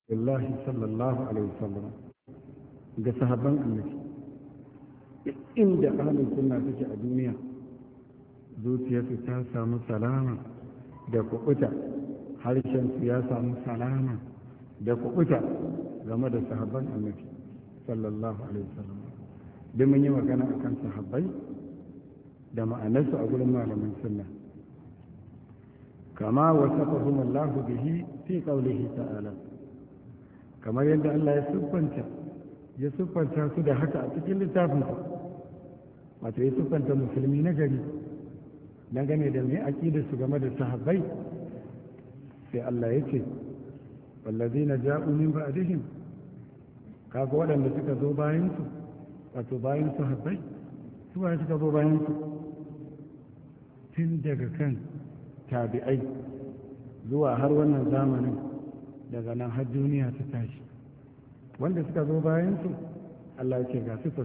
Allahi sallallahu alaihi wasallam da sahabban annabi inda ahlus sunna suke a duniya zuciyarsu ta samu salama da kuɓuta harshensu ya samu salama da kuɓuta game da sahabban annabi sallallahu alaihi wasallam duk mun yi magana akan sahabbai da ma'anarsu a gurin malaman sunna kama wasafahum Allah bihi fi qawlihi ta'ala kamar yadda Allah ya siffanta su da haka a cikin littafinsa wato ya siffanta musulmi na gari dangane da mai aƙida su game da sahabbai sai Allah ya ce wallazina ja'u min ba'dihim kaga waɗanda suka zo bayan su wato bayan sahabbai su ba suka zo bayan su tun daga kan tabi'ai zuwa har wannan zamanin daga nan har duniya ta tashi wanda suka zo bayan su Allah ya ce ga su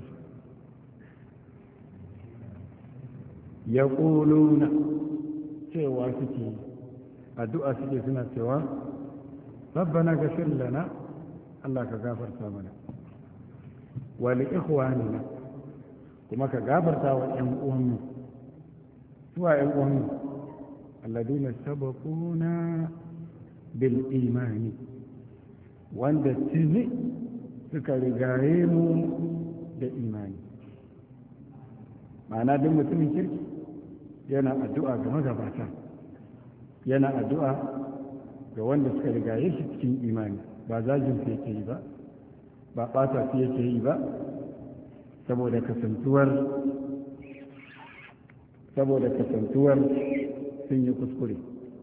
ya ƙuluna cewa suke addu'a suke suna cewa rabbana gafir lana Allah ka gafarta mana wa li ikhwanina kuma ka gafarta wa ƴan uwanmu suwa ƴan uwanmu alladina sabaquna bil imani wanda tuni suka rigaye mu da imani ma'ana duk mutumin kirki yana addu'a ga magabata yana addu'a ga wanda suka rigaye shi cikin imani ba zagin su yake yi ba ba ɓata su yake yi ba saboda kasantuwar sun yi kuskure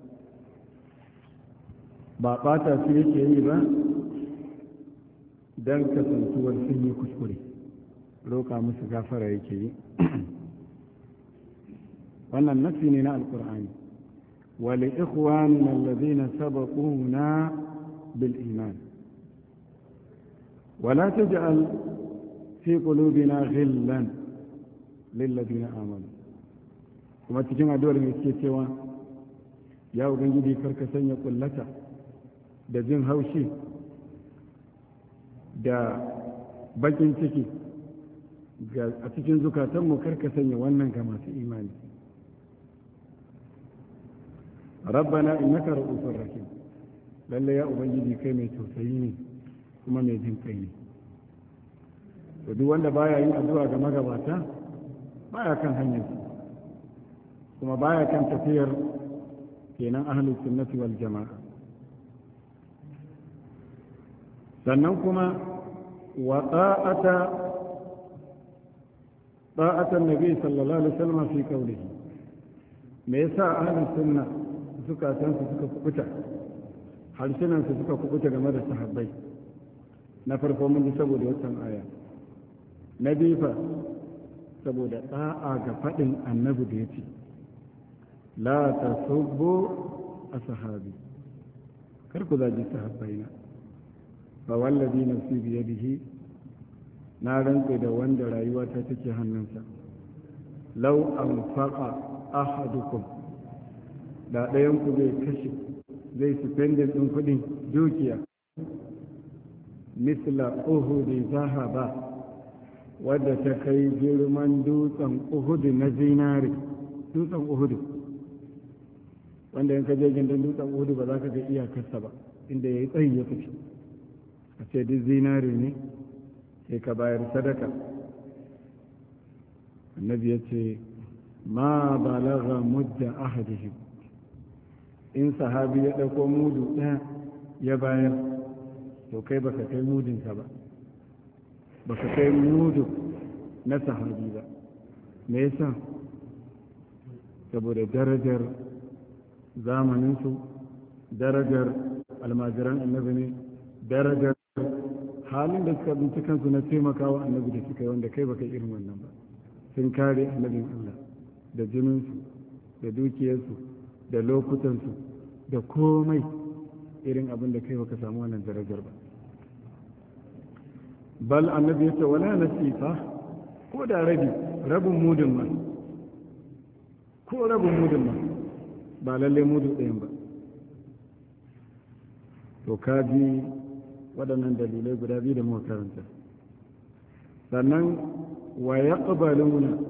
ba ɓata su yake yi ba don kasantuwar sun yi kuskure roƙa musu gafara yake yi wannan nafi ne na alƙur'ani wali ikhwanina alladhina sabaquna bil iman wala taj'al fi qulubina ghillan lil ladina amanu kuma cikin addu'ar mai ke cewa ya ubangiji karka sanya kullata da jin haushi da bakin ciki a cikin zukatanmu karka sanya wannan ga masu imani rabbana innaka ra'ufur rahim lalle ya ubangiji kai mai tausayi ne kuma mai jin kai ne to duk wanda baya yin addu'a ga magabata baya kan hanyar kuma baya kan tafiyar kenan ahlus sunnati wal jama'a sannan kuma wa ta'atan nabi sallallahu alaihi wasallam fi qawlihi me yasa ahlus sunna zukatansu suka kubuta harshenansu suka kubuta game da sahabbai na farko mun ji saboda wannan aya na biyu fa saboda da'a ga faɗin annabi da yace la tasubbu ashabi kar ku zaji sahabbaina fa wallazi nafsi bi yadihi na rantse da wanda rayuwa ta take hannunsa law anfaqa ahadukum da ɗayan ku zai kashe zai spendin ɗin kuɗin dukiya misla uhudi zahaba wadda ta kai girman dutsen uhudu na zinari dutsen uhudu wanda yanka je gindin dutsen uhudu ba za ka ga iyakarsa ba inda ya yi tsayi ya fice a ce duk zinari ne sai ka bayar sadaka annabi ya ce ma balaga mudda ahadihim in sahabi ya ɗauko mudu ɗaya ya bayar to kai baka kai mudinsa ba baka kai mudu na sahabi ba me yasa saboda darajar zamaninsu darajar almajiran annabi ne darajar halin da suka binci kansu na taimakawa annabi da suka yi wanda kai baka irin wannan ba sun kare annabin Allah da jininsu da dukiyarsu da lokutansu da komai irin abin da kai baka samu wannan darajar ba bal annabi ya ce wala nasifa ko da rabin mudun ma ko rabin mudun ma ba lalle mudu ɗayan ba to ka ji waɗannan dalilai guda biyu da muka karanta sannan wa yaqbaluna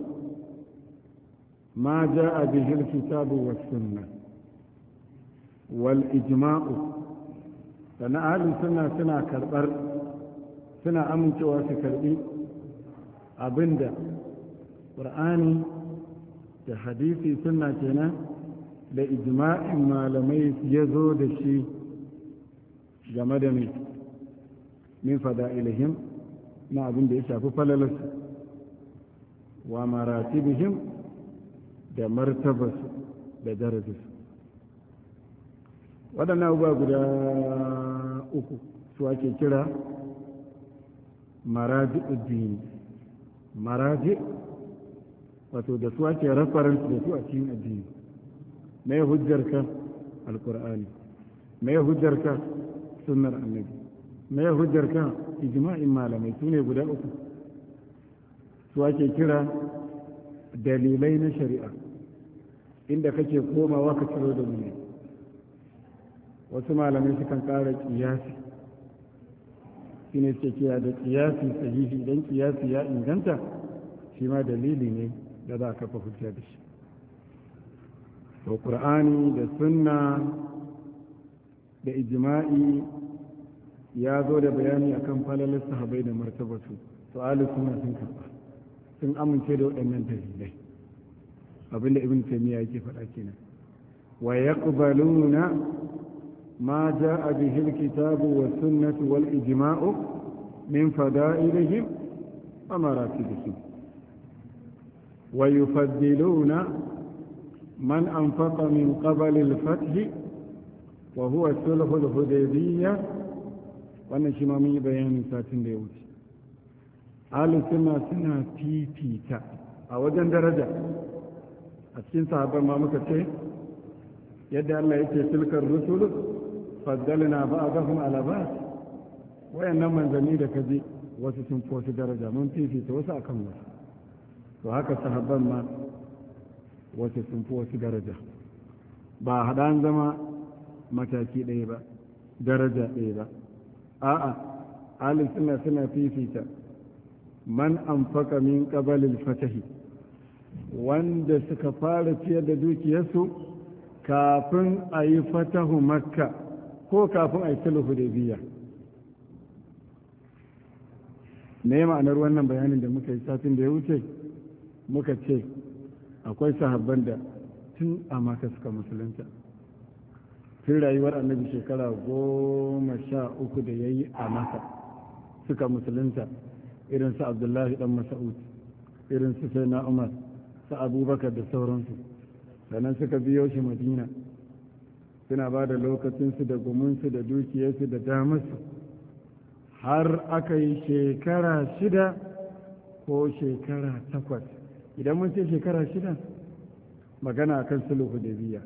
ma jaa bihi al-kitabu was-sunnah wal ijma'u sannan ahlus sunna suna amincewa su karbi abinda qur'ani da hadisi sunna kenan da ijma'in malamai ya zo da shi game da mai min fada'ilihim na abin da ya shafi falalarsu wa maratibihim da martabarsu da darajarsu waɗannan abubuwa guda uku su ake kira maraji addini maraji wato da su ake reference da su a cikin addini mai hujjarka alkur'ani mai hujjarka sunnar annabi mai hujjarka ijma'in malamai su ne guda uku su ake kira dalilai na shari'a inda kake komawa ka ciro da dalilai wasu malamai sukan ƙara ƙiyasi shi ne suke kira da ƙiyasi sahihi idan ƙiyasi ya inganta shi ma dalili ne da za a kafa hujja da shi to ƙur'ani da sunna da ijma'i ya zo da bayani akan falalar sahabai da martabatu to ahli sunna sun karɓa sun amince da waɗannan dalilai abinda ibn taymiya yake faɗa kenan wa yaqbaluna ma jaa bihi alkitabu was sunnatu wal ijma'u min fada'ilihim wa maratibihim wa yufaddiluna man anfaqa min qabl al-fath wa huwa sulh al-hudaybiyah wannan shi ma mun yi bayanin satin da ya wuce ahlus sunna suna fifita a wajen daraja a cikin sahabban ma muka ce yadda Allah yake tilkar rusul faddalna ba'dahum ala ba'd wayannan manzanni da kaji wasu sun fi wasu daraja mun fifita wasu akan wasu to haka sahabban ma wasu sun fi wasu daraja ba haɗan zama mataki ɗaya ba daraja ɗaya ba a'a ahlus sunna suna fifita man anfaqa min qabalil fatahi wanda suka fara ciyar da dukiyarsu kafin a yi fatahu makka ko kafin a yi sulhu hudaybiya me ma'anar wannan bayanin da muka yi satin da ya wuce muka ce akwai sahabban da tun a maka suka musulunta tun rayuwar annabi shekara 13 da ya yi a maka suka musulunta irin su abdullahi dan mas'ud irin su sai na umar su abubakar da sauransu sannan suka biyo shi madina suna ba da lokacinsu da gumunsu da dukiyarsu da damarsu har aka yi shekara 6 ko shekara 8 idan mun ce shekara 6 magana a kan sulhu hudaybiya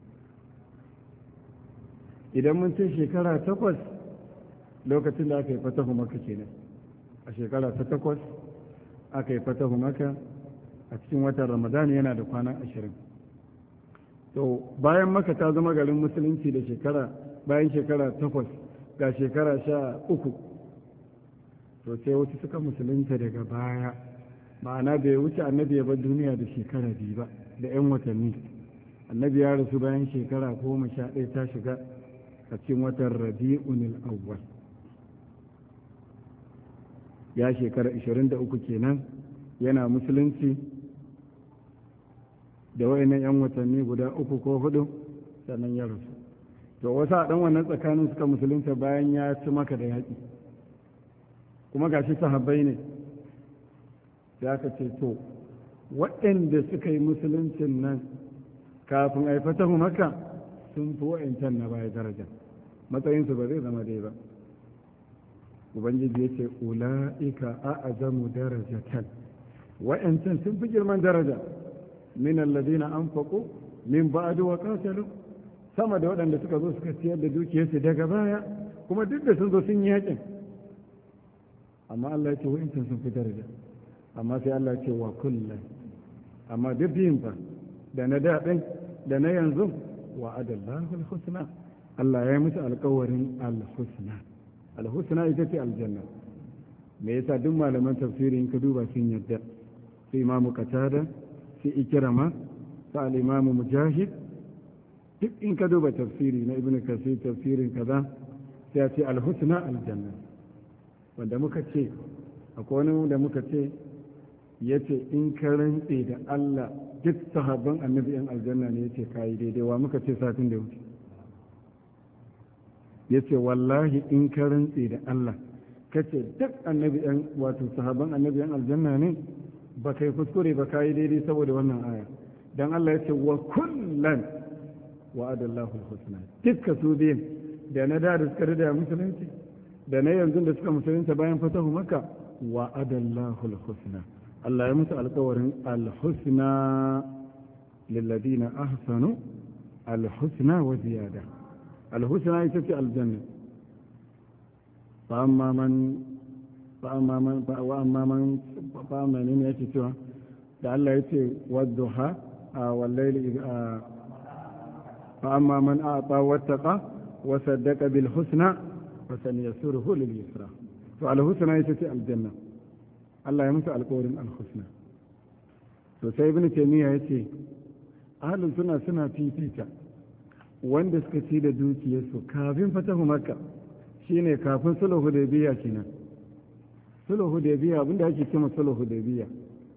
idan mun ce shekara 8 lokacin da aka yi fatahu maka kenan a shekara ta 8 aka yi fatahu maka a cikin watan ramadan yana da kwana 20 to bayan maka ta zama garin musulunci da bayan shekara 8 ga shekara 13 to sai wasu suka musulunta daga baya ma'ana bai wuce annabi ya bar duniya da shekara 2 ba da 'yan watanni annabi ya rasu bayan shekara 11 ta shiga a cikin watan rabi'un al-awwal ya shekara 23 kenan yana musulunci da wayannan 'yan watanni guda 3 ko 4 sannan ya rasu to wasu a ɗan wannan tsakanin suka musulunta bayan ya ci maka da yaƙi kuma gashi sahabbai ne ya ka ce to waɗanda suka yi musuluncin nan kafin a yi fatahu maka sun fi wa'incan na baya daraja matsayinsu ba zai zama dai ba ubangiji ya ce ula'ika a'azamu darajatan wa'incan sun fi girman daraja min alladhina anfaqu min ba'du wa qatalu sama da waɗanda suka zo suka ciyar da dukiyarsu daga baya kuma duk da sun zo sun yi yakin amma Allah ya ce wa'incan sun fi daraja amma sai Allah ya ce wa kullum amma duk biyun fa da na daɗin da na yanzu wa adallahu al-husna Allah ya yi musu alƙawarin al-husna alhusna ita ce aljanna. me yasa duk malaman tafsiri in ka duba sun yadda, su imamu qatada, su ikrama, su al-imamu mujahid, duk in ka duba tafsiri na ibnu kasir tafsirin kaza sai ya ce alhusna aljanna. wanda muka ce akwai wani da muka ce yace in ka rantse da Allah duk sahabban annabi yan aljanna ne yace kai daidai. wa muka ce satin da wuce yace wallahi in ka rantse da Allah kace duk annabi yan wato sahabban annabi yan aljanna ne ba kai kuskure ba kai daidai saboda wannan aya. dan Allah yace wa kullan wa'adallahu alhusna. dukka su biyan da na da suka rida musulunci da na yanzu da suka musulunta bayan fatahu makka wa'adallahu alhusna. Allah ya musu alƙawarin alhusna lilladina ahsanu alhusna wa ziyada. alhusna ita ce aljanna. فأما من yake cewa da Allah ya ce wadduha wallaili فأما من أعطى واتقى وصدق بالحسنى فسنيسره لليسرى. فالحسنى يتسع الجنة. الله يمسع القول الحسنى. sai ibn taymiya yace ahlus sunna suna fifita wanda suka ci da dukiyarsu kafin fatahu makka shine kafin sulhu hudaybiya kenan. sulhu hudaybiya abinda ake cewa sulhu hudaybiya,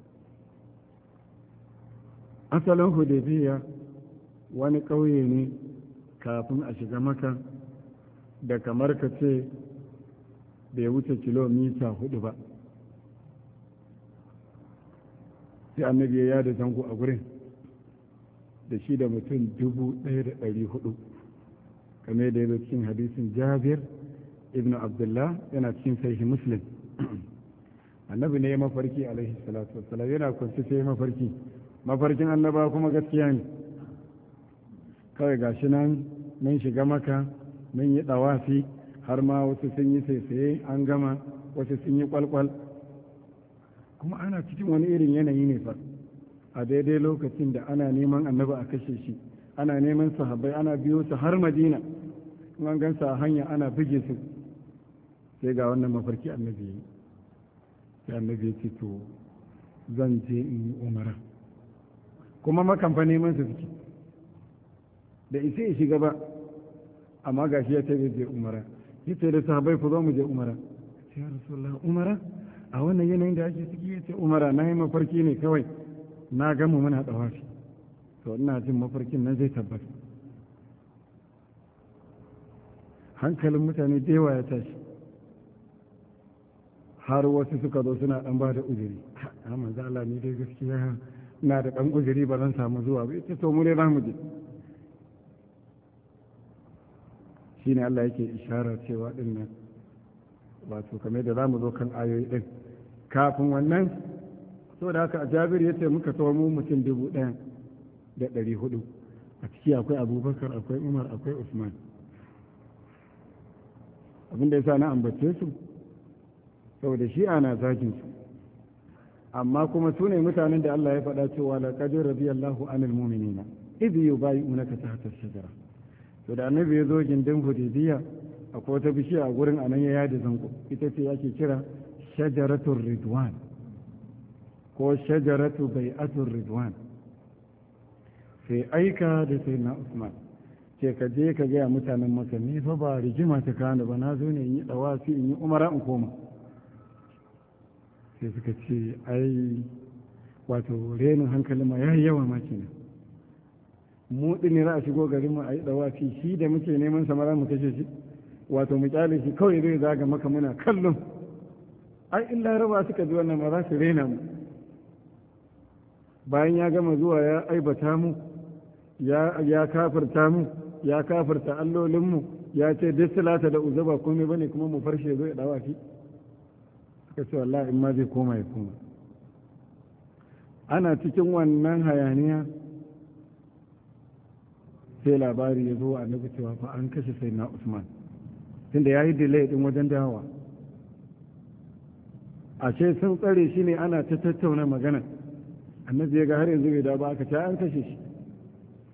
asalin hudaybiya wani ƙauye ne kafin a shiga maka da kamar ka ce bai wuce kilomita 4 ba. sai annabi ya yada zango a gurin da shi da mutum 1,400 kame da ya cikin hadisin Jabir ibn Abdullah yana cikin sahihi Muslim. annabi ne ya mafarki alaihi salatu wassalam, yana kwanci sai mafarkin annaba kuma gaskiya ne. kawai gashi nan mun shiga maka mun yi dawafi har ma wasu sun yi saisaye an gama, wasu sun yi kwalkwal, kuma ana cikin wani irin yanayi ne fa a daidai lokacin da ana neman annabi a kashe shi, ana neman sahabbai, ana biyo su har Madina, kuma an gansa a hanya ana buge su. sai ga wannan mafarki annabi yi, sai annabi ya ce to zan je in yi umara, kuma makamfa neman su suke da isa ya shiga ba, amma ga shi ya taɓa je umara. ya ce da sahabbai ku zo mu je umara. sai ya rasulullah umara a wannan yanayin da ake ciki? ya ce umara na yi mafarki ne kawai, na gama muna ɗawafi, to ina jin mafarkin nan zai tabbata. hankalin mutane da yawa ya tashi, har wasu suka zo suna ɗan ba da uzuri. a manzo Allah ni dai gaskiya ina da ɗan uzuri ba zan samu zuwa ba. ita to mu ne za mu je. shine Allah yake isharar cewa din nan wato kamar da zamu zo kan ayoyi din. kafin wannan saboda haka Jabir yace muka tawo mu mutum 1,400 a ciki akwai Abubakar, akwai Umar, akwai Usman. abinda yasa na ambace su saboda shi ana zagin su, amma kuma su ne mutanen da Allah ya faɗa cewa laqad radiyallahu anil mu'minina idh yubayyi'unaka tahta ash-shajara. to da annabi ya zo gindin Hudaybiya akwai wata bishiya a gurin anan ya yada zango, ita ce ake kira shajaratul ridwan ko shajaratu bai'atul ridwan. sai aika da sai na Usman ce ka je ka gaya mutanen Makka ni fa ba rigima ta kana ba, na zo ne in yi dawafi in yi umara in koma. sai suka ce ai wato renin hankali ma yayi yawa ma kenan, mu din ne za a shigo garin mu a yi dawafi, shi da muke neman samara mu kashe shi, wato mu kyale shi kawai zai zaga maka muna kallon. ai in laraba suka ji wannan ma za su rena mu. bayan ya gama zuwa ya aibata mu, ya kafirta mu, ya kafirta allolinmu, ya ce duk salata da uzaba komai bane, kuma mu farshe zo ya dawafi. suka ce wallahi in ma zai koma ya koma. ana cikin wannan hayaniya sai labari ya zo annabi cewa fa an kashe sai na Usman, tunda ya yi delay din wajen dawowa. ashe sun tsare shi ne ana ta tattauna magana, annabi ya ga har yanzu bai dawo ba, aka ce an kashe shi.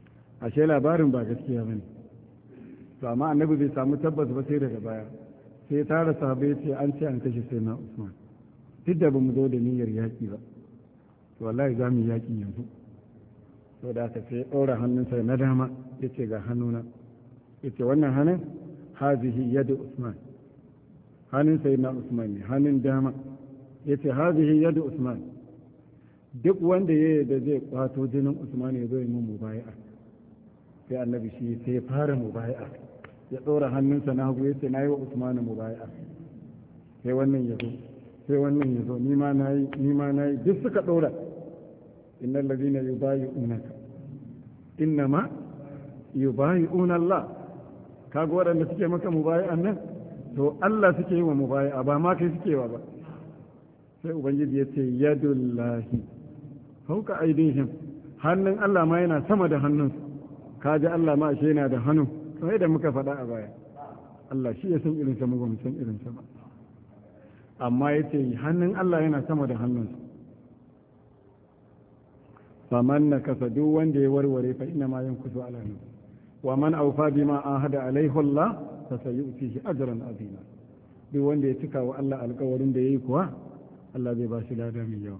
ashe labarin ba gaskiya bane, to amma annabi bai samu tabbas ba sai daga baya. sai tara sahabbai ce an ce an kashe sai na Usman duk da bamu zo da niyyar yaƙi ba to wallahi za mu yi yaƙi yanzu to da aka sai ɗora hannunsa na dama ya ce ga hannuna ya ce wannan hannun hazihi yadu Usman hannun sai na Usman ne hannun dama ya ce hazihi yadu Usman duk wanda ya yarda zai kwato jinin Usman ya zo yi mun mubaya'a sai annabi shi sai fara mubaya'a ya ɗora hannunsa na hagu ya ce na yi wa Usman mubaya'a sai wannan ya zo sai wannan ya zo ni ma na yi duk suka ɗora innal ladina yubayi'unaka innama yubayi'una Allah kaga waɗanda suke maka mubayi'an nan to Allah suke yi wa mubayi'a ba ma kai suke wa ba sai ubangiji ya ce yadullahi fauka aidihim hannun Allah ma yana sama da hannunsu kaji Allah ma ashe yana da hannu kamar da muka faɗa a baya Allah shi ya san irinsa mu ba mu san irinsa ba amma ya ce hannun Allah yana sama da hannunsa faman na kasa duk wanda ya warware fa ina ma yin kusa ala nan wa man aufa bima ahada alaihi Allah fa sayu'tihi ajran azima duk wanda ya cika wa Allah alƙawarin da yayi kuwa Allah zai ba shi lada mai yawa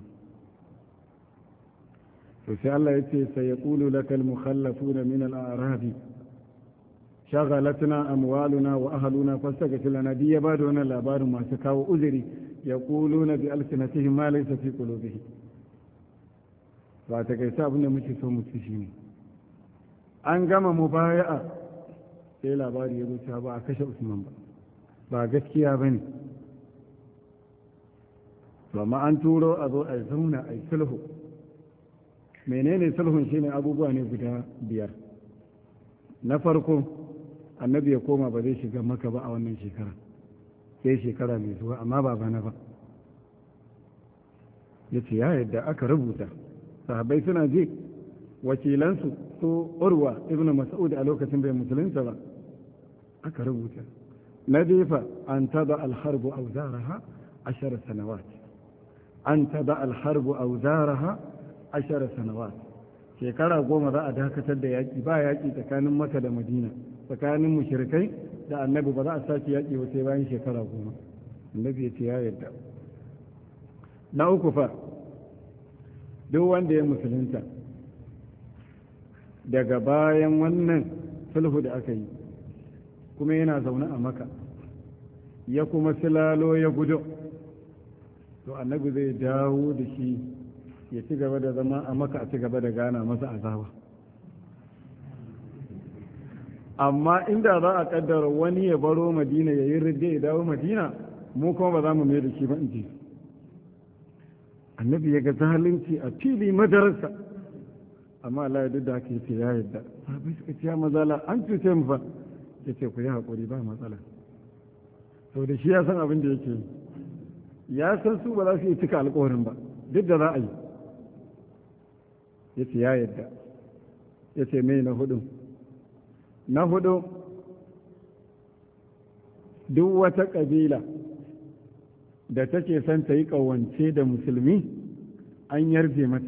to sai Allah ya ce sayaqulu lakal mukhallafuna min al-a'rabi shagalatna amwaluna wa ahluna fastaghfir lana di ya bada wannan labarin masu kawo uzuri yaquluna bi alsinatihim ma laysa fi qulubihim ba ta kai sa abinda muke so mu ci shine an gama mubaya'a sai labari ya zo ba a kashe Usman ba gaskiya bane to amma an turo a zo a zauna a sulhu menene sulhun shine abubuwa ne guda 5 na farko annabi ya koma ba zai shiga maka ba a wannan shekara sai shekara mai zuwa amma ba bana ba ya ce ya yadda aka rubuta sahabbai suna ji wakilansu su urwa ibn mas'ud a lokacin bai musulunta ba aka rubuta na jefa an taba alharbu auzaraha 10 sanawat an taba alharbu auzaraha 10 sanawat shekara 10 za a dakatar da yaƙi ba yaƙi tsakanin maka da madina tsakanin mushrikai da annabi ba za a sake yaƙi ba sai bayan shekara 10 annabi ya ce ya yarda na uku fa duk wanda ya musulunta daga bayan wannan sulhu da aka yi kuma yana zaune a maka ya kuma silalo ya gudu to annabi zai dawo da shi ya ci gaba da zama a maka a ci gaba da gana masa azaba amma inda za a kaddara wani ya baro madina ya yi ridda ya dawo madina mu kuma ba za mu mai da shi ba in ji annabi ya ga zalunci a fili madarasa amma Allah ya duk da haka yace ya yadda sahabbai suka ce ya mazala an cuce mu fa yace ku yi hakuri ba matsala to da shi ya san abin da yake yi ya san su ba za su yi cika alƙawarin ba duk da za a yi yace ya yadda yace mai na hudu duk wata ƙabila da take son ta yi ƙawance da musulmi an yarje mata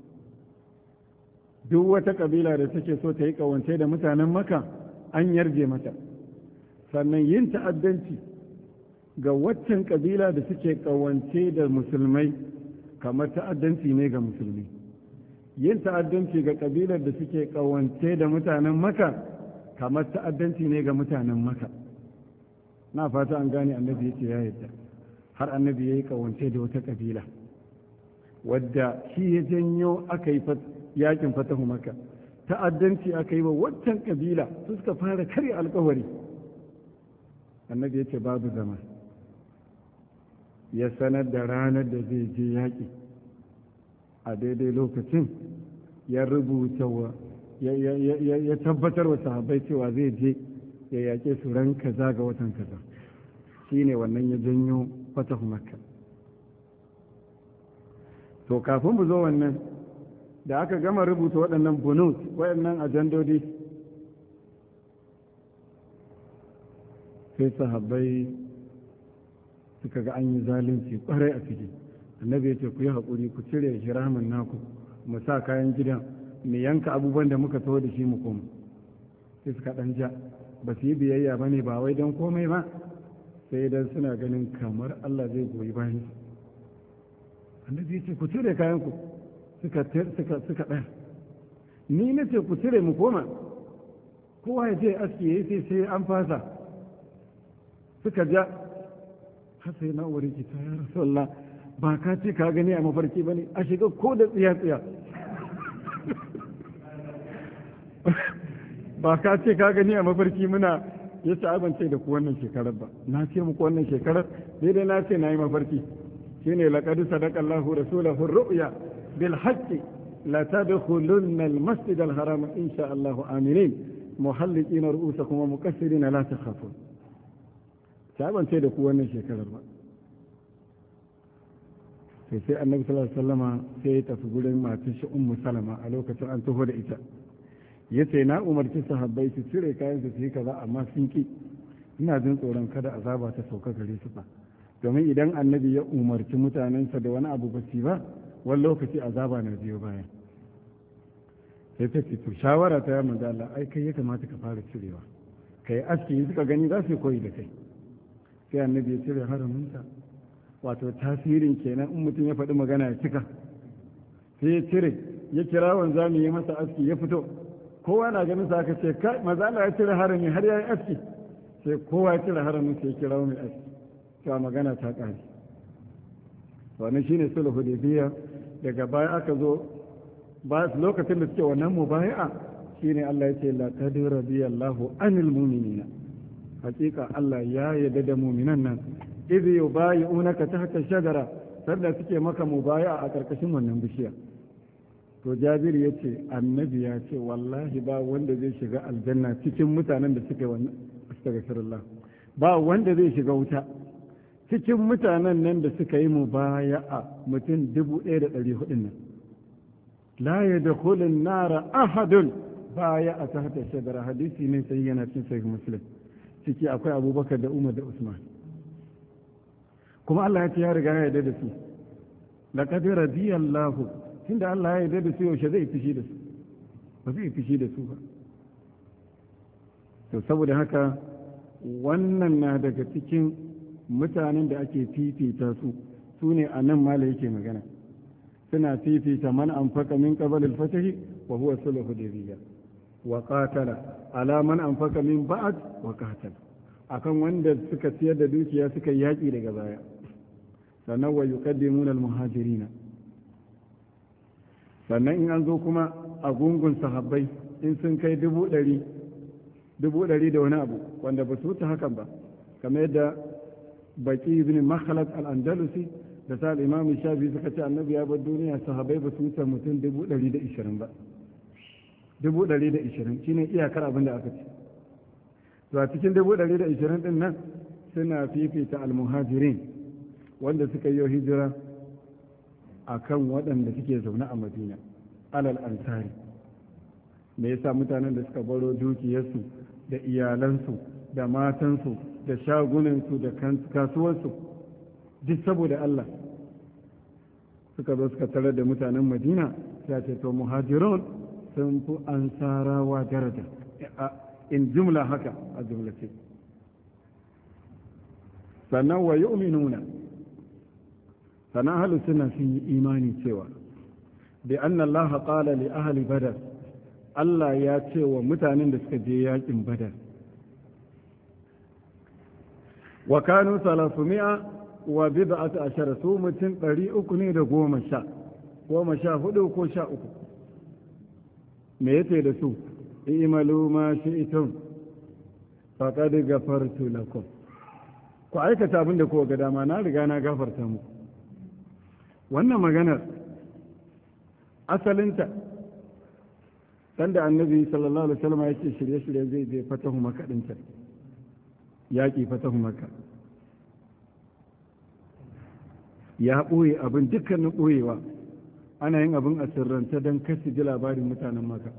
duk wata ƙabila da take so ta yi ƙawance da mutanen maka an yarje mata sannan yin ta'addanci ga waccan ƙabila da suke ƙawance da musulmai kamar ta'addanci ne ga musulmi yin ta'addanci ga ƙabilar da suke ƙawance da mutanen maka kamar ta'addanci ne ga mutanen maka na fata an gane annabi ya ce ya yadda har annabi ya yi ƙawance da wata ƙabila wadda shi ya janyo aka yi yakin fatahu maka ta'addanci aka yi wa waccan ƙabila su suka fara karya alkawari annabi ya ce babu zama ya sanar da ranar da zai je yaƙi a daidai lokacin ya rubuta wa ya tabbatar wa sahabbai cewa zai je ya yaƙe su ran kaza ga watan kaza shine wannan ya janyo fatahu makka to kafin mu zo wannan da aka gama rubuta waɗannan bunut waɗannan ajandodi sai sahabbai suka ga an yi zalunci ƙwarai a ciki annabi ya ce ku yi haƙuri ku cire hiramin naku mu sa kayan gidan mu yanka abubuwan da muka taho da shi mu koma sai suka ɗan ja ba su yi biyayya ba ne ba wai don komai ba sai dan suna ganin kamar Allah zai goyi bayan su. Annabi ya ce ku cire kayanku, suka ɗaya. Ni na ce ku cire mu koma, kowa ya ce aski ya yi sai an fasa. Suka ja, har sai na wuri ki ta ya Rasulullah, ba ka ce ka gani a mafarki ba ne, a shiga ko da tsiya-tsiya. Ba ka ce ka gani a mafarki muna ya ce abance da ku wannan shekarar ba, na ce muku wannan shekarar daidai na ce na yi mafarki. shine laqad sadaqa Allahu rasulahu ar-ru'ya bil haqqi la tadkhulunna al-masjid al-haram insha Allah aminin muhalliqina ru'usakum wa muqassirina la takhafun. Saban ce da ku wannan shekarar ba. Sai Annabi sallallahu alaihi wasallama sai ya tafi gurin matar shi Ummu Salama a lokacin an taho da ita. Yace na umarci sahabbai su cire kayan su yi kaza amma sun ki. Ina jin tsoron kada azaba ta sauka gare su ba. Domin idan Annabi ya umarci mutanensa da wani abu ba su ba, wani lokaci azaba na biyo baya. Sai ta ce to shawara ta manzo Allah ai kai ya kamata ka fara cirewa. Kai aski suka gani za su koyi da kai. Sai Annabi ya cire haraminsa. Wato tasirin kenan in mutum ya faɗi magana ya cika. Sai ya cire ya kira wanzami ya masa aski ya fito. Kowa na ganin sa aka ce kai manzo Allah ya cire harami har ya yi aski. Sai kowa ya cire haramin sai ya kira mai aski. Cewa magana ta ƙare. Wannan shine sulhu Hudaybiyya. Daga baya aka zo ba lokacin da suke wannan mubayi'a shine Allah ya ce la radiyallahu anil mu'minina. Hakika Allah ya yarda da mu'minan nan idh yubayi'unaka tahta shajara sanda suke maka mubayi'a a karkashin wannan bishiya. To Jabir ya ce Annabi ya ce wallahi ba wanda zai shiga aljanna cikin mutanen da suke wannan astaghfirullah. Ba wanda zai shiga wuta cikin mutanen nan da suka yi mubaya'a mutum 1400 nan. La yadkhulun nara ahadun baya'a tahta shajara hadisi ne sai yana cikin sahih Muslim. Ciki akwai Abubakar da Umar da Usman. Kuma Allah ya ce ya riga ya yarda da su. Laqad radiyallahu tunda Allah ya yarda da su yaushe zai fishi da su? Ba zai fishi da su ba. To saboda haka wannan na daga cikin mutanen da ake fifita su ne a nan mala yake magana. Suna fifita man anfaqa min qabl al-fatih wa huwa sulhu Hudaybiyya wa qatala ala man anfaqa min ba'd wa qatala akan wanda suka ciyar da dukiya suka yaki daga baya. Sannan wa yuqaddimuna al-muhajirina. Sannan in an zo kuma a gungun sahabbai in sun kai 100 da wani abu wanda ba su wuce hakan ba kamar yadda baki ibn makhalat al-andalusi da sa al-imam shafi suka ce annabi ya bar duniya sahabbai ba su wuce mutum 120 ba 120 shine iyakar abin da aka ce. To a cikin 120 din nan suna fifita al-muhajirin wanda suka yi hijira a kan waɗanda suke zaune a madina alal ansari. Me yasa mutanen da suka baro dukiyarsu da iyalansu da matansu da shagunansu da kasuwarsu duk saboda Allah suka zo suka tarar da mutanen madina ya ce to muhajirun sun fi ansarawa daraja in jumla haka a jumlace. Sannan wa yu'minuna sannan ahlus sunna sun yi imani cewa bi anna Allah qala li ahli badar Allah ya ce wa mutanen da suka je yakin badar wa kanu 300 wa bid'atu ashara su mutum 300 ne da 14 ko 13 me yace da su i'malu ma shi'tum faqad ghafartu lakum ku aikata abin da kowa ga dama na riga na gafarta muku. Wannan maganar asalinta sanda annabi sallallahu alaihi wasallam yake shirye-shirye zai je fatahu makka din ta yaƙi fatahu makka ya ɓoye abin dukkanin ɓoyewa ana yin abin a sirrance don kasu ji labarin mutanen makka.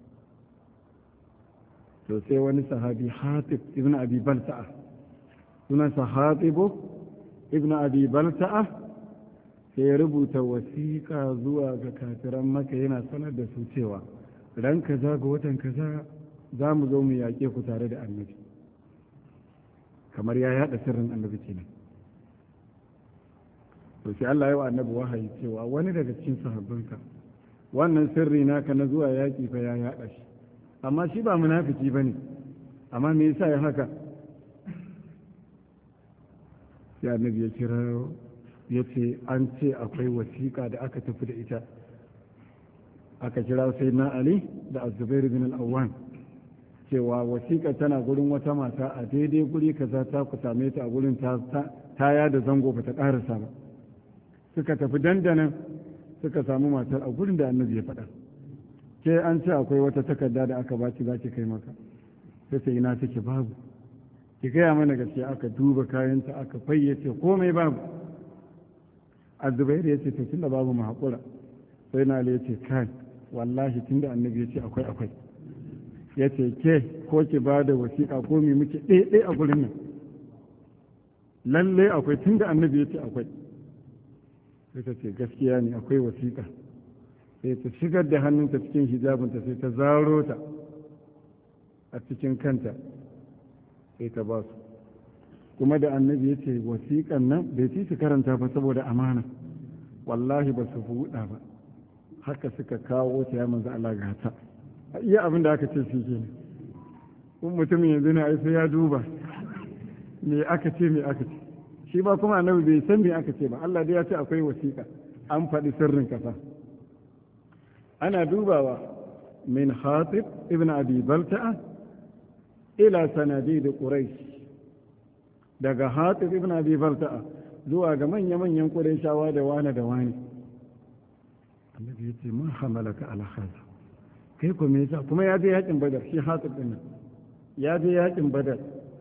To sai wani sahabi Hatib ibn Abi Balta'a sunansa Hatibu ibn Abi Balta'a sai ya rubuta wasiƙa zuwa ga kafiran maka yana sanar da su cewa ran kaza ga watan kaza za mu zo mu yaƙe ku tare da annabi. kamar ya yada sirrin annabi kenan. to sai Allah ya wa annabi wahayi cewa wani daga cikin sahabbanka wannan sirri naka na zuwa yaki fa ya yada shi, amma shi ba munafiki bane, amma me yasa ya haka? sai annabi ya kira ya ce an ce akwai wasiƙa da aka tafi da ita, aka kira sai na Ali da Azubairu bin al-Awwan cewa wasiƙa tana gurin wata mata a daidai guri kaza ta ku same ta a gurin ta yada zango ba ta ƙarasa ba. Suka tafi dandanan suka samu matar a gurin da annabi ya faɗa. Ke an ce akwai wata takarda da aka baci za ki kai maka, sai ce ina take babu, ki gaya mana gaskiya. Aka duba kayanta aka fayyace komai babu. Azubairu ya ce to tunda babu mu haƙura. Sai na ya ce kai wallahi tunda annabi ya ce akwai ya ce ke ko ki ba da wasiƙa ko mi muke ɗaiɗai a gurin nan, lallai akwai tunda annabi ya ce akwai. sai ta ce gaskiya ne akwai wasiƙa. sai ta shigar da hannunta cikin hijabinta sai ta zaro ta a cikin kanta sai ta ba su. kuma da annabi ya ce wasiƙan nan bai ci su karanta ba saboda amana, wallahi ba su buɗa ba, haka suka kawo ta ya manzo Allah gata. a iya abin da aka ce shi ke kun mutumin yanzu ne ai sai ya duba me aka ce shi ba kuma annabi bai san me aka ce ba. Allah dai ya ce akwai wasiƙa, an faɗi sirrin kasa. ana dubawa min Hatib ibn Abi Balta'a ila sanadid Quraysh, daga Hatib ibn Abi Balta'a zuwa ga manya-manyan Qurayshawa da wani. annabi ya ce ma hamalaka ala hada, kai kuma yasa kuma ya je yakin Badar. shi Hatib din ya je yakin Badar.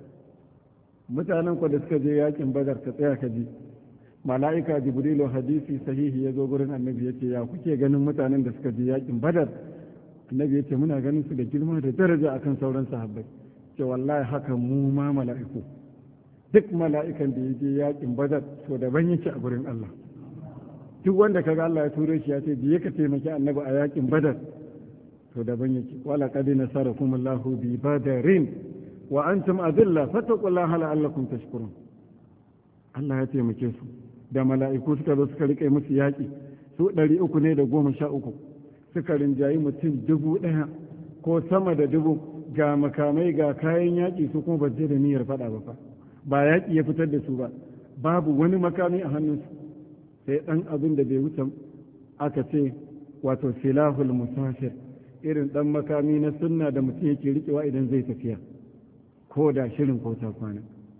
mutanen ku da suka je yakin Badar ka tsaya ka ji, mala'ika Jibrilu hadisi sahihi ya zo gurin annabi ya ce ya kuke ganin mutanen da suka je yakin Badar? annabi ya ce muna ganin su da girma da daraja akan sauran sahabbai. ce wallahi haka mu ma mala'iku, duk mala'ikan da ya je yakin Badar to daban yake a gurin Allah. duk wanda kaga Allah ya turo shi ya ce biye ka taimaki annabi a yakin Badar to daban yake. wala qad nasarakum Allahu bi badarin wa antum adilla fattaqullaha la'allakum tashkurun. Allah ya taimake su da mala'iku suka zo suka rike musu yaki, su 313 suka rinjayi mutum 1000 ko sama da 1000, ga makamai ga kayan yaki, su kuma ba je da niyyar fada ba yaki ya fitar da su ba, babu wani makami a hannunsu sai dan abin da bai wuce aka ce wato silahul musafir, irin dan makami na sunna da mutum yake rikewa idan zai tafiya ko da shirin ko ta kwana.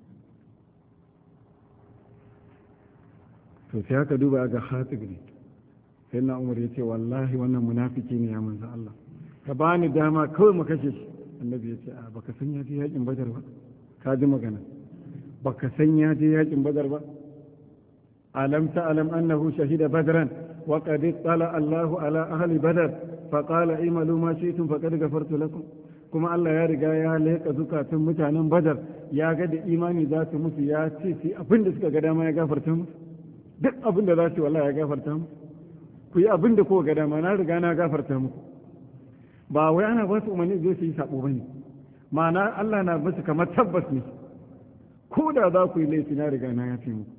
to sai aka duba ga Hatib ne. sai na Umar ya ce wallahi wannan munafiki ne ya manzo Allah, ka bani dama kawai mu kashe shi. annabi ya ce a baka san ya je yakin Badar ba? ka ji magana, baka san ya je yakin Badar ba? alam ta'lam annahu shahida badran wa qad tala Allahu ala ahli badar fa qala imalu ma shi'tum faqad ghafartu lakum. kuma Allah ya riga ya leƙa zukatun mutanen Badar, ya ga da imani za su musu, ya ce su abin da suka ga dama ya gafarta musu. duk abin da za su wallahi ya gafarta musu. ku yi abin da kowa ga dama, na riga na gafarta muku. ba wai ana ba su umarni zai su yi sabo bane, ma'ana Allah na basu kamar tabbas ne, ko da za ku yi laifi na riga na yafe muku.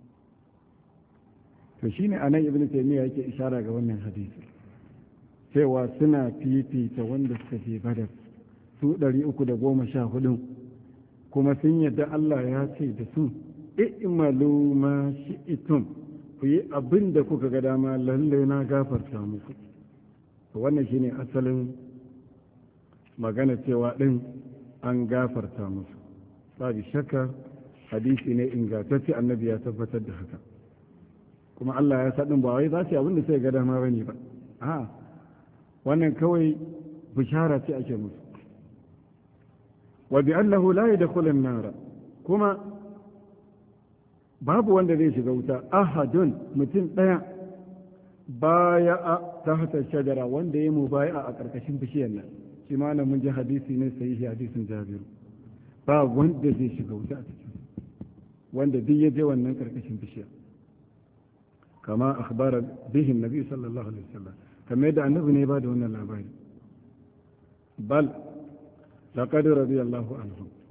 to shine anan Ibn Taymiyyah yake ishara ga wannan hadisi cewa suna fifita wanda suka je Badar su 314, kuma sun yadda Allah ya ce da su i'malu ma shi'tum, ku yi abin da kuka ga dama, lalle na gafarta muku. to wannan shine asalin magana cewa din an gafarta musu. babu shakka hadisi ne ingantacce, annabi ya tabbatar da haka. kuma Allah ya saɗin ba wai za su yi abin da sai ga dama bane ba, a wannan kawai bishara ce ake musu. wa bi annahu la yadkhulu an-nar, kuma babu wanda zai shiga wuta, ahadun mutum daya baya a tahta shajara, wanda ya mubaya a karkashin bishiyar nan. shi ma nan mun ji hadisi ne sahihi, hadisin Jabir. ba wanda zai shiga wuta a cikin wanda duk ya je wannan karkashin bishiyar, kama akhbara bihi annabi sallallahu alaihi wasallam, kamar da annabi ne ba da wannan labari. bal laqad radiyallahu anhu,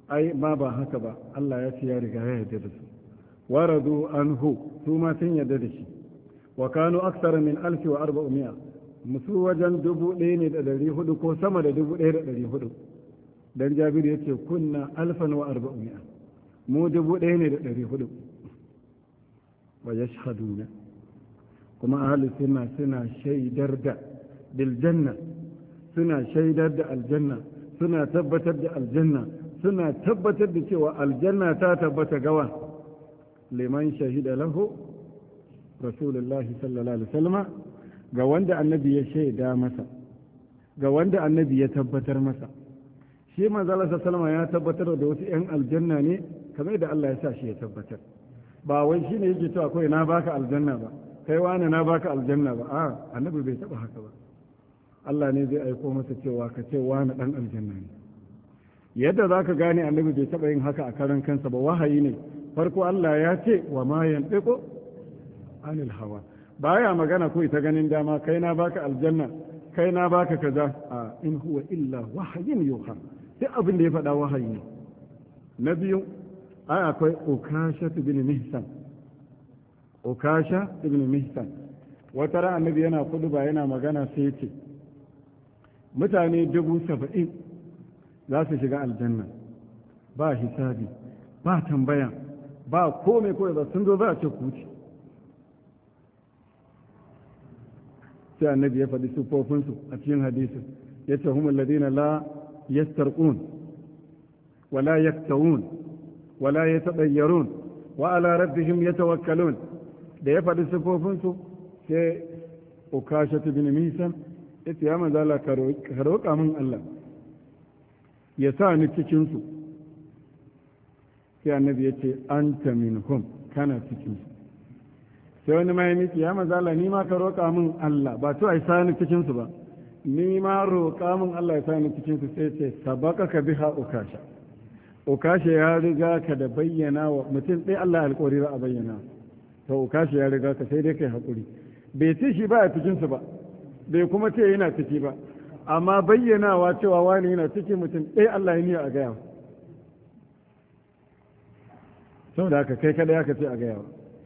ai ma ba haka ba Allah ya ce ya riga ya yarda da su waradu anhu su ma sun yarda da shi wa kanu aksara min 1400 musu wajen 1400 ko sama da 1400 dan Jabiru yace kunna 1400 mu 1400 wa yashhaduna kuma ahli sunna suna shaidar da bil janna suna shaidar da aljanna suna tabbatar da aljanna suna tabbatar da cewa aljanna ta tabbata gawa liman shahida lahu rasulullahi sallallahu alaihi wasallam ga wanda annabi ya shaida masa ga wanda annabi ya tabbatar masa shi manzo Allah sallallahu ya tabbatar da wasu ƴan aljanna ne kamar da Allah ya sa shi ya tabbatar ba wai shine yake cewa kai na baka aljanna ba kai wani na baka aljanna ba a annabi bai taba haka ba Allah ne zai aiko masa cewa ka ce wani dan aljanna ne yadda zaka gane annabi bai taba yin haka a karan kansa ba wahayi ne farko Allah ya ce wa ma yantiqu anil hawa baya magana ko ita ganin dama kai na baka aljanna kai na baka kaza a in huwa illa wahayin yuha sai abin da ya faɗa wahayi ne na biyu ai akwai ukasha ibn mihsan ukasha ibn mihsan wata ran annabi yana kuduba yana magana sai ce mutane 70,000 za su shiga aljanna ba hisabi ba tambaya ba komai ko da sun zo za a ce kuci sai annabi ya faɗi sufofinsu a cikin hadisin ya ce humul ladina la yastarqun wala yaktawun wala yatadayyarun wa ala rabbihim yatawakkalun da ya faɗi sufofinsu sai ukashatu bin misan yace ya manzo Allah ka roƙa min Allah ya sa ni cikin su sai annabi ya ce anta minhum kana cikin su sai wani mai miki ya manzo Allah ni ma ka roƙa min Allah ba to ai sa ni cikin su ba ni ma roƙa min Allah ya sa ni cikin su sai ce sabaqaka biha ukasha ukasha ya riga ka da bayyana wa mutum sai Allah alƙawari za a bayyana to ukasha ya riga ka sai dai kai hakuri bai ce shi ba a cikin su ba bai kuma ce yana ciki ba amma bayyanawa cewa wani yana cikin mutum ɗaya Allah ya niyya a gaya saboda haka kai kada aka ce a gaya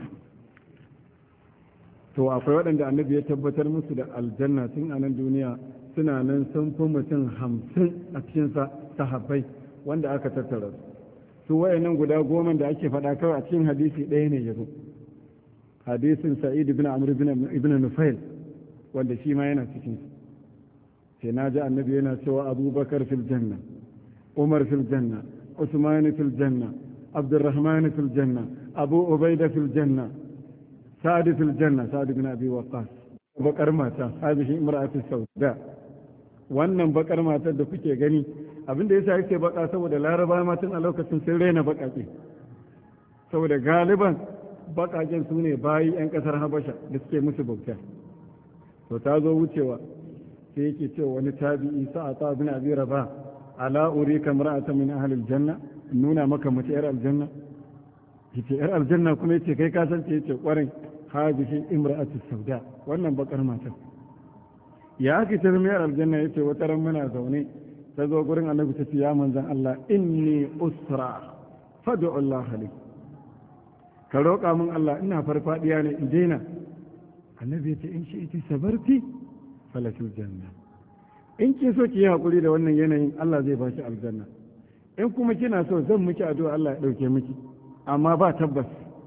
to akwai waɗanda annabi ya tabbatar musu da aljanna tun a nan duniya suna nan sun fi mutum 50 a cikin sahabbai wanda aka tattara su wayannan guda 10 da ake faɗa kawai a cikin hadisi ɗaya ne ya zo hadisin sa'id ibn amr ibn nufail wanda shi ma yana cikin su sai na ji annabi yana cewa abubakar fil janna umar fil janna usman fil janna abdurrahman fil janna abu ubaida fil janna sa'ad fil janna sa'ad ibn abi waqqas bakar mata hadhihi imra'atu sauda wannan bakar matar da kuke gani abinda yasa yake baka saboda laraba matan a lokacin sun raina bakake saboda galiban bakaken su ne bayi yan kasar habasha da suke musu bauta to ta zo wucewa sai yake cewa wani tabi'i sa'ata ibn abi rabah ala urika imra'atan min ahli aljanna nuna maka mace yar aljanna yace yar aljanna kuma yace kai ka san ce yace kwarin hadhihi imra'atu sauda wannan bakar matar ya ake tarmiyar aljanna yace wata ran muna zaune ta zo gurin annabi ta ce ya manzon Allah inni usra fad'u Allah li ka roƙa min Allah ina farfadiya ne in daina annabi yace in shi iti sabarti falatul janna in kin so ki yi hakuri da wannan yanayin Allah zai baki aljanna in kuma kina so zan miki addu'a Allah ya dauke miki amma ba tabbas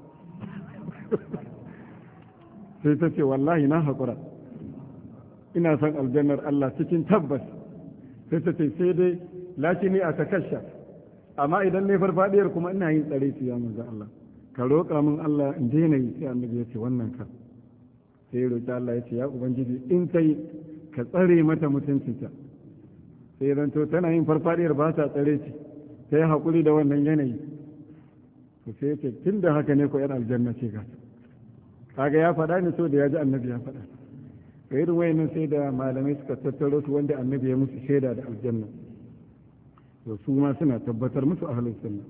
sai ta ce wallahi na haƙura ina son aljannar Allah cikin tabbas sai ta ce sai dai lakini a takasha amma idan ne farfadiyar kuma ina yin tsare su ya manzo Allah ka roƙa min Allah in daina yi sai annabi ya ce wannan ka sai ya roƙi Allah ya ce ya ubangiji in kai ka tsare mata mutuncinta sai ran to tana yin farfadiyar ba ta tsare ci sai haƙuri da wannan yanayi to sai ya ce tunda haka ne ko yar aljanna ce ga kaga ya faɗa ne so da ya ji annabi ya faɗa ga irin wayannan sai da malamai suka tattaro su wanda annabi ya musu shaida da aljanna to su ma suna tabbatar musu ahlus sunna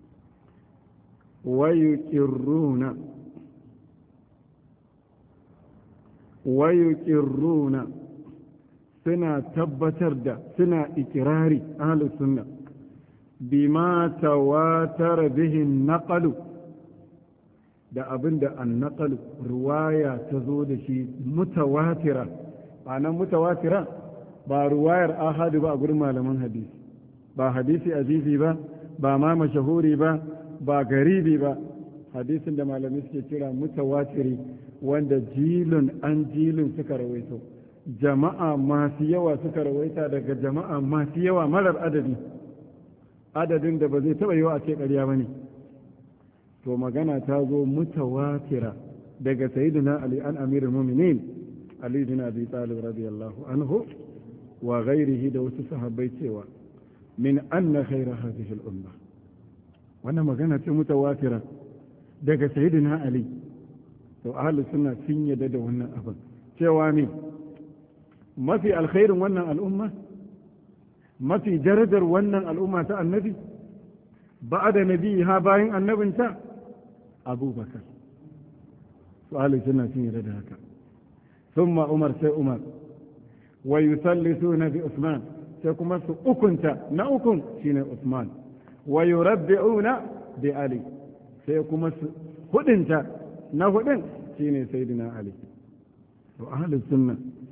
wa yuqirruna suna tabbatar da suna ikirari ahlus sunna bima tawatara bihi naqalu da abin da annaqalu ruwaya ta zo da shi mutawatira ma'anar mutawatira ba ruwayar ahadu ba a gurin malaman hadisi ba hadisi azizi ba ma mashahuri ba garibi ba hadisin da malamai suke kira mutawatiri wanda jilun an jilun suka rawaito jama'a masu yawa suka rawaita daga jama'a masu yawa marar adadin da ba zai taɓa yiwa a ce ƙarya ba ne to magana ta zo mutawatira daga sayyidina ali an amirul mu'minin ali bin abi talib radiyallahu anhu wa ghairihi da wasu sahabbai cewa min anna khayra hadhihi al-umma wannan magana ce mutawatira daga sayyidina ali to ahlus sunna sun yadda da wannan abin cewa ne mafi alkhairin wannan al'umma mafi darajar wannan al'umma ta annabi ba'da nabiha bayan annabinta abubakar su ahlus sunna sun yadda da haka thumma umar sai umar wa yusallisuna bi usman sai kuma su ukunta na ukun shine usman wa yurabbi'una bi ali sai kuma su hudinta na hudin shine sayyidina ali to ahlus sunna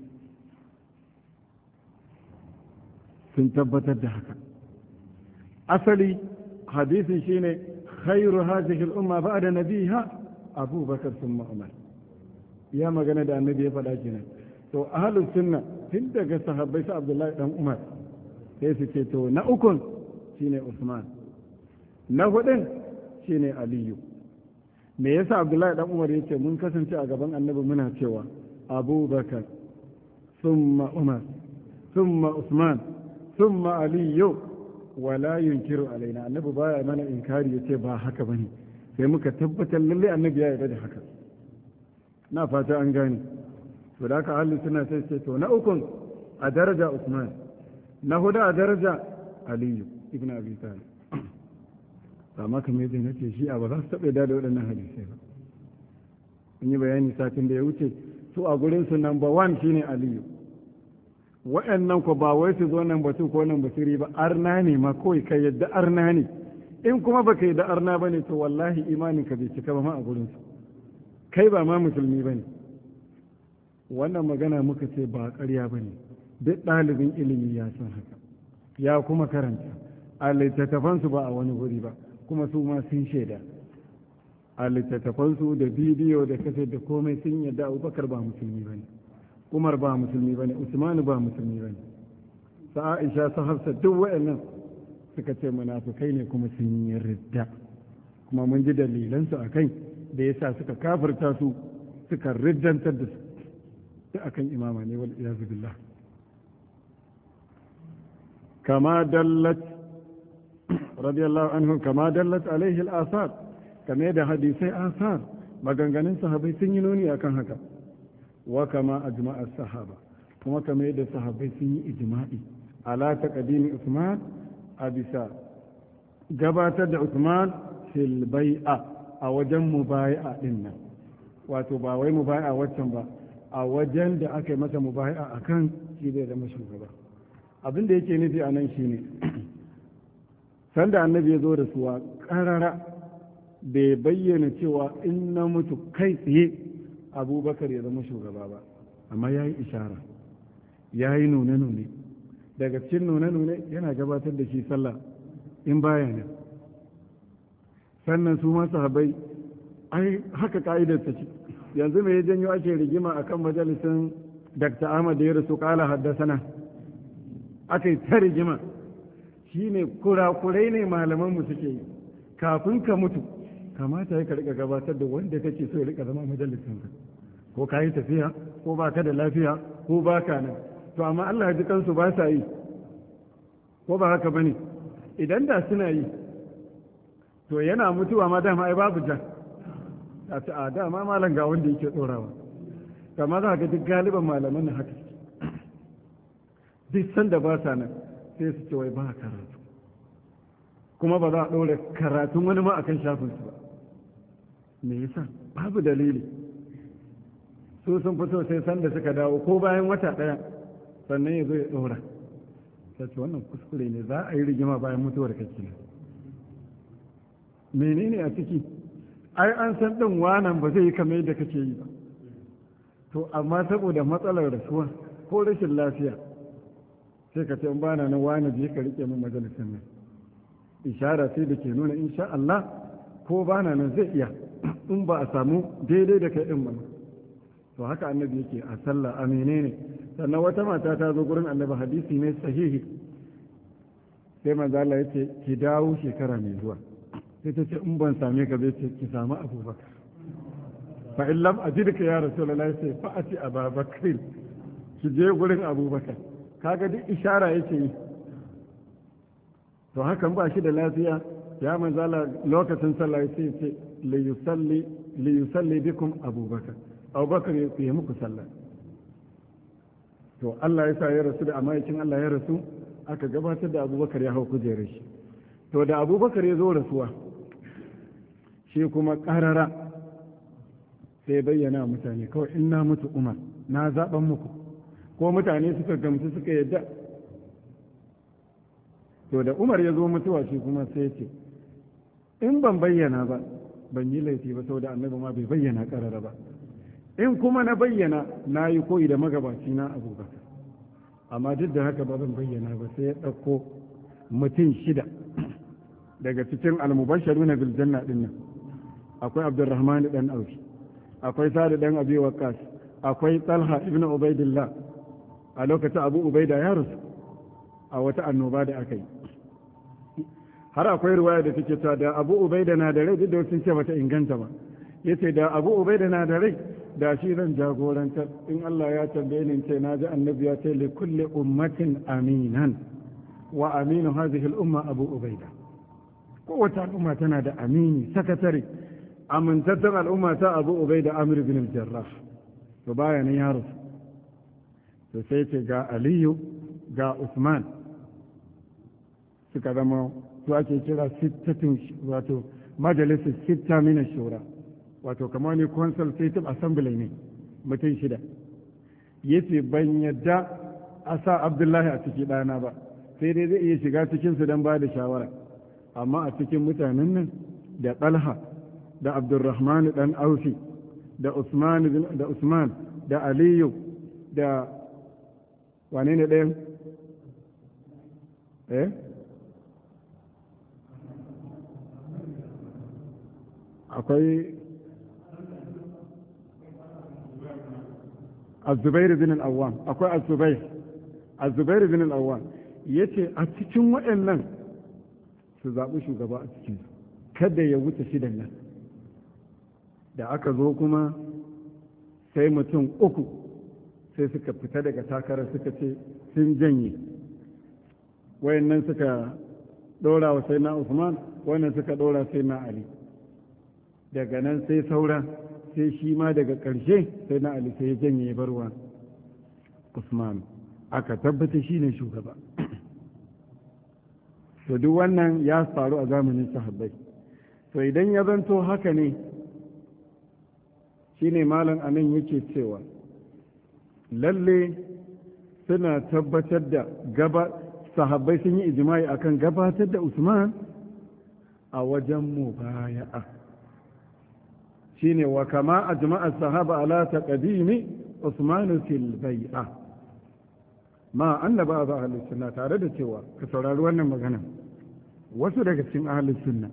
sun tabbatar da haka asali hadisin shine khairu hadhihi al-umma ba'da nabiha abubakar thumma umar ya magana da annabi ya faɗa kenan to ahlus sunna tun daga sahabbai su abdullahi dan umar sai su ce to na ukun shine usman na hudun shine aliyu me yasa abdullahi dan umar yace mun kasance a gaban annabi muna cewa abubakar thumma umar thumma usman thumma aliyu wala yunkiru alaina annabi baya mana inkari yace ba haka bane sai muka tabbatar lalle annabi ya yarda da haka na fata an gane to da haka ahli suna sai ce to na ukun a daraja usman na hudu a daraja aliyu ibn abi talib amma kamar yadda nake shi a ba za su taɓa da waɗannan hadisai ba in yi bayani satin da ya wuce su a gurin su number one shine aliyu waɗannan ko ba wai su zo number two ko number three ba arna ne ma kawai ka yadda arna ne in kuma baka yadda arna ba ne to wallahi imanin ka bai cika ba ma a gurin su kai ba ma musulmi ba ne wannan magana muka ce ba ƙarya ba ne duk ɗalibin ilimi ya san haka ya kuma karanta a littattafansu ba a wani guri ba kuma su ma sun shaida a littattafansu da bidiyo da kasa da komai sun yadda abubakar ba musulmi ba ne umar ba musulmi ba ne usmanu ba musulmi ba ne sa aisha su hafsa duk wa'annan suka ce munafukai ne kuma sun yi ridda kuma mun ji dalilansu a kai da yasa suka kafirta su suka riddantar da su duk akan imama ne wal iyazu billah kama dallat radiyallahu anhu kama dallat alaihi al-asar kame da hadisai asar maganganun sahabbai sun yi nuni akan haka wa kama ajma'a sahaba kuma kame da sahabbai sun yi ijma'i ala taqdimi Usman a bisa gabatar da Usman fil bai'a a wajen mubai'a din nan wato ba wai mubai'a waccan ba a wajen da aka yi masa mubai'a akan shi da zama shugaba abin da yake nufi a nan shine sanda annabi ya zo da suwa karara bai bayyana cewa in na mutu kai tsaye abubakar ya zama shugaba ba amma ya yi ishara ya yi nune-nune daga cikin nune-nune yana gabatar da shi sallah in baya nan sannan su masu habai ai haka ka'idar ta ce yanzu mai janyo ake rigima akan majalisin dr ahmad da ya rasu kala haddasana aka yi ta rigima shi ne kurakurai ne malamanmu suke yi kafin ka mutu kamata ya karɓa gabatar da wanda kake so ya rika zama majalisinka ko ka yi tafiya ko ba ka da lafiya ko ba ka nan to amma Allah ji kansu ba sa yi ko ba haka ba ne idan da suna yi to yana mutuwa ma dama ai babu jan a ce a dama malam ga wanda yake tsorawa kama za ka duk galiban malaman na haka duk sanda ba sa nan sai su ce wai ba karatu kuma ba za a ɗora karatun wani ma akan shafinsu ba me yasa babu dalili su sun fito sai sanda suka dawo ko bayan wata ɗaya sannan ya zo ya ɗora sai ce wannan kuskure ne, za a yi rigima bayan mutuwar kake ne. Menene a ciki? Ai an san ɗin wanan ba zai yi kamar yadda kake yi ba, to amma saboda matsalar rasuwa ko rashin lafiya sai ka ce in bana nan wani je ka rike min majalisar nan, ishara sai da ke nuna insha Allah ko bana nan zai iya in ba a samu daidai da kai din ba. To haka annabi yake a sallah a menene. Sannan wata mata ta zo gurin annabi, hadisi ne sahihi, sai manzo Allah yace ki dawo shekara mai zuwa, sai ta ce in ban same ka zai ce ki samu Abubakar, fa in lam ajidka ya rasulullahi sai fa ati Abubakar, ki je gurin Abubakar. Kaga duk ishara yake yi. To hakan ba shi da lafiya, ya manzo Allah lokacin sallah yace ce li yusalli bikum Abubakar, Abubakar ya yi muku sallah. To Allah ya sa ya rasu, da amaicin Allah ya rasu, aka gabatar da Abubakar ya hau kujerar shi. To da Abubakar ya zo rasuwa, shi kuma ƙarara sai bayyana mutane, kawai in na mutu Umar na zaɓen muku, ko mutane suka gamsu suka yadda. To da Umar ya zo mutuwa, shi kuma sai ce in ban bayyana ba ban yi laifi ba, saboda annabi ma bai bayyana ƙarara ba, in kuma na bayyana na yi koyi da magabaci na Abubakar, amma duk da haka ba zan bayyana ba. sai ya ɗauko mutum 6 daga cikin almubashiruna bil janna din nan. Akwai Abdurrahman dan Aufi, akwai Sa'd dan Abi Waqqas, akwai Talha ibn Ubaidillah. A lokacin Abu Ubaida ya rasu a wata annoba da aka yi. Har akwai riwaya da take cewa da Abu Ubaida na da rai, duk da sun ce bata inganta ba, yace da Abu Ubaida na da rai da shi zan jagorantar, in Allah ya tambaye ni ce na ji annabi ya ce li kulli ummatin aminan wa aminu hadhihi al-umma Abu Ubaida. Kowace al'umma tana da amini, sakatare, amintattun al'umma ta Abu Ubaida Amir bin al-Jarrah. To baya nan ya rasu. To sai ce ga Aliyu ga Usman, suka zama su ake kira sittatun, wato majalisar sitta mina shura, wato kamar ne consultative assembly ne, mutum 6. Yace ban yadda a sa Abdullahi a ciki ɗana ba, sai dai zai iya shiga cikinsu don ba da shawara, amma a cikin mutanen nan da Talha da Abdurrahman dan Aufi da Usman da Aliyu da wane ne ɗayan? Akwai Az-Zubair bin al-Awwam, akwai Az-Zubair bin al-Awwam. Yace a cikin waɗannan su zaɓi shugaba a cikin, kada ya wuce 6 nan. Da aka zo kuma sai mutum 3 sai suka fita daga takarar, suka ce sun janye. Wayannan suka ɗora wa sai na Usman, wayannan suka ɗora sai na Ali. Daga nan sai saura, sai shi ma daga ƙarshe sai na Ali sai ya janye barwa Usman, aka tabbata shi ne shugaba. To duk wannan ya faru a zamanin sahabbai. To idan ya zanto haka ne, shi ne malam anan yake cewa lalle suna tabbatar da sahabbai sun yi ijimai akan gabatar da Usman a wajen mubaya'a. Shine wa kama ajma'a sahaba ala taqdimi Usman fil bai'a, ma annaba ba ahlus sunna, tare da cewa ka saurari wannan magana, wasu daga cikin ahlus sunna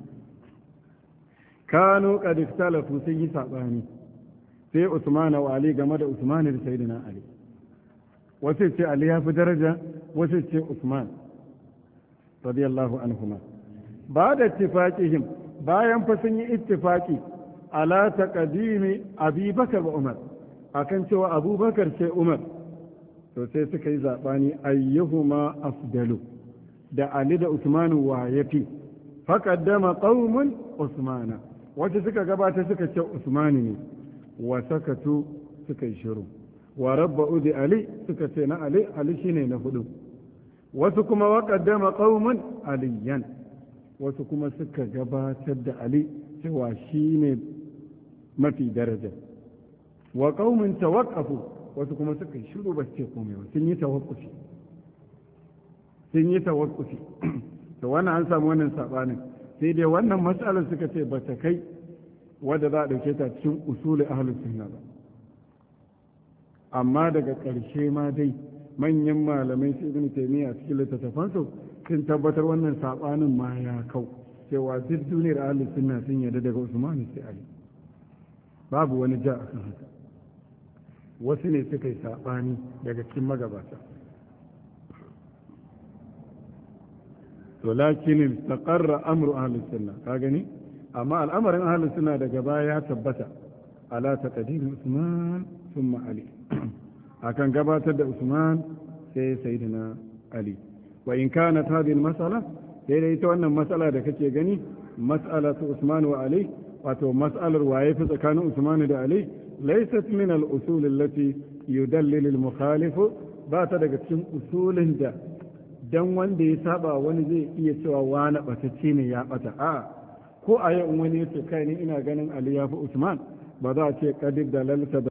kanu qad ikhtalafu, sun yi sabani sai Usman wa Ali game da Usman da Sayyidina Ali. Wasu ce Ali ya fi daraja, wasu ce Usman radiyallahu anhuma. Ba da ittifaqihim, bayan fa sun yi ittifaqi ala taqdimi Abi Bakar wa Umar, akan cewa Abubakar sai Umar, to sai suka yi zabani ayyuhuma afdalu, da Ali da Usman wa yafi. Faqaddama qaumun Usmana, wasu suka gabata suka ce Usman ne, wa sakatu suka yi shiru, wa rabba'u bi Ali suka ce na Ali, Ali shine na 4. Wasu kuma wa qaddama qaumun aliyan, wasu kuma suka gabatar da Ali cewa shine mafi daraja. Wa qaumun tawaqqafu, wasu kuma suka yi shiru ba su ce komai ba, sun yi tawaqqufi. sun yi tawakkufi to wannan an samu wannan sabanin sai dai wannan mas'alar suka ce ba ta kai wadda za a ɗauke ta cikin usulul ahlus sunna ba amma daga ƙarshe ma dai manyan malamai su ibn taymiya cikin littattafansu sun tabbatar wannan sabanin ma ya kau cewa duk duniyar ahlus sunna sun yarda daga Usman sai Ali babu wani ja akan haka wasu ne suka yi sabani daga cikin magabata to lakin istaqarra amru ahlus sunna ka gani amma al'amarin ahlus sunna daga baya ya tabbata ala taqdim Usman thumma Ali akan gabatar da Usman sai sayyidina Ali wa in kanat hadhihi al-mas'ala sai dai ita wannan mas'ala da kake gani mas'alatu Usman wa Ali wato mas'alar waye fi tsakanin Usman da Ali laysat min al-usul allati yudallil al-mukhalif ba ta daga cikin usulin da dan wanda ya saba wani zai iya cewa wani batacce ne ya bata a ko a yau wani yace kai ni ina ganin Ali ya fi Usman ba za a ce qadir dalalta